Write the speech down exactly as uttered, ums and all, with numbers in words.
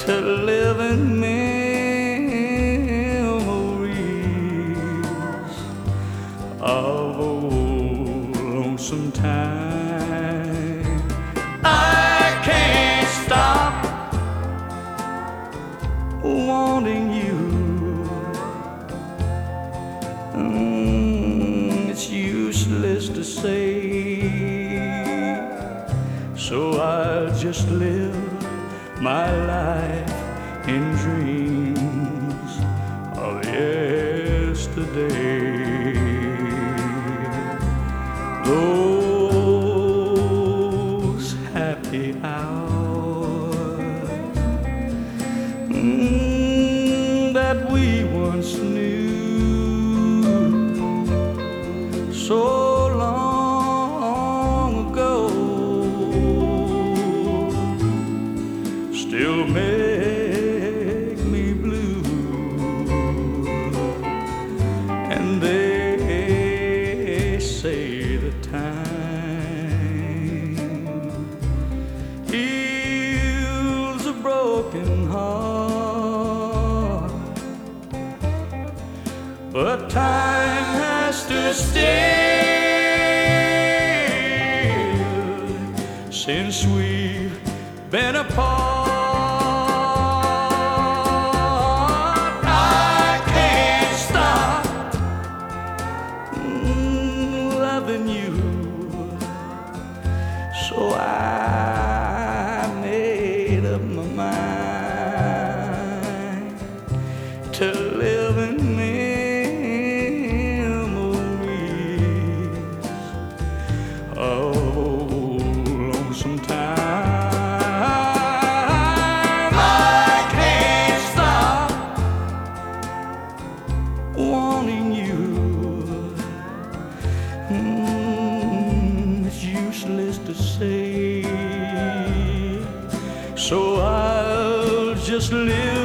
to live in memories of old lonesome time. I can't stop wanting you. Mm, it's useless to say, so I'll just live my life in dreams of yesterday. Those happy hours mm, that we once knew so still make me blue, and they say the time heals a broken heart, but time has to still since we've been apart. So I made up my mind to live in memories of old lonesome time. I can't stop wanting you. Mm, it's useless to say, so I'll just live